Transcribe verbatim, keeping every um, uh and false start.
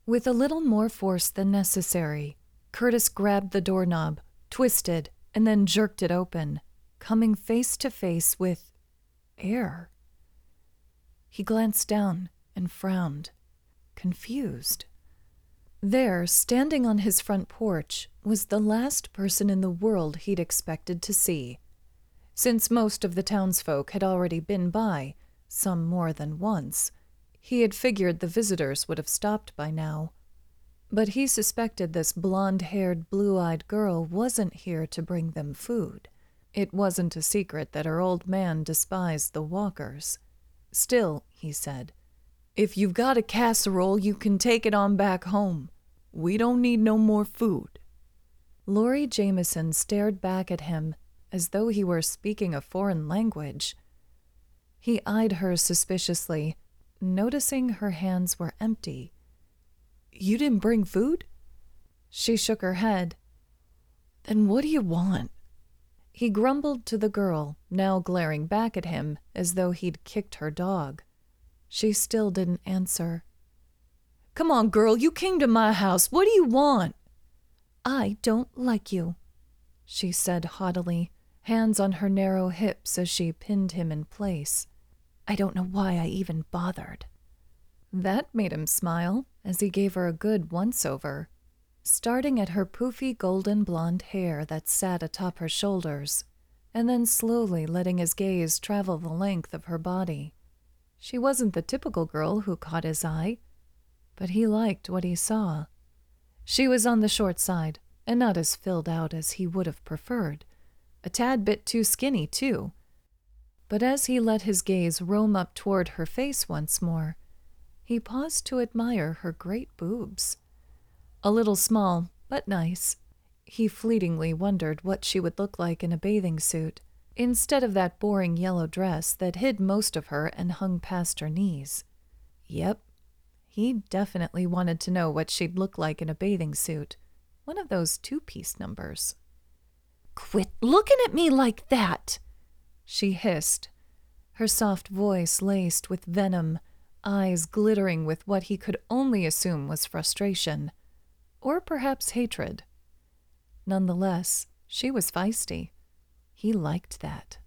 With a little more force than necessary, Curtis grabbed the doorknob, twisted, and then jerked it open, coming face to face with air. He glanced down and frowned, confused. There, standing on his front porch, was the last person in the world he'd expected to see. Since most of the townsfolk had already been by, some more than once, he had figured the visitors would have stopped by now. But he suspected this blonde-haired, blue-eyed girl wasn't here to bring them food. It wasn't a secret that her old man despised the walkers. Still, he said, "If you've got a casserole, you can take it on back home. We don't need no more food." Lori Jameson stared back at him as though he were speaking a foreign language. He eyed her suspiciously, noticing her hands were empty. "You didn't bring food?" She shook her head. "Then what do you want?" He grumbled to the girl, now glaring back at him as though he'd kicked her dog. She still didn't answer. "Come on, girl, you came to my house. What do you want?" "I don't like you," she said haughtily, hands on her narrow hips as she pinned him in place. "I don't know why I even bothered." That made him smile as he gave her a good once-over, starting at her poofy golden blonde hair that sat atop her shoulders, and then slowly letting his gaze travel the length of her body. She wasn't the typical girl who caught his eye, but he liked what he saw. She was on the short side, and not as filled out as he would have preferred. A tad bit too skinny, too. But as he let his gaze roam up toward her face once more, he paused to admire her great boobs. A little small, but nice. He fleetingly wondered what she would look like in a bathing suit, instead of that boring yellow dress that hid most of her and hung past her knees. Yep, he definitely wanted to know what she'd look like in a bathing suit, one of those two-piece numbers. "Quit looking at me like that!" she hissed, her soft voice laced with venom, eyes glittering with what he could only assume was frustration, or perhaps hatred. Nonetheless, she was feisty. He liked that.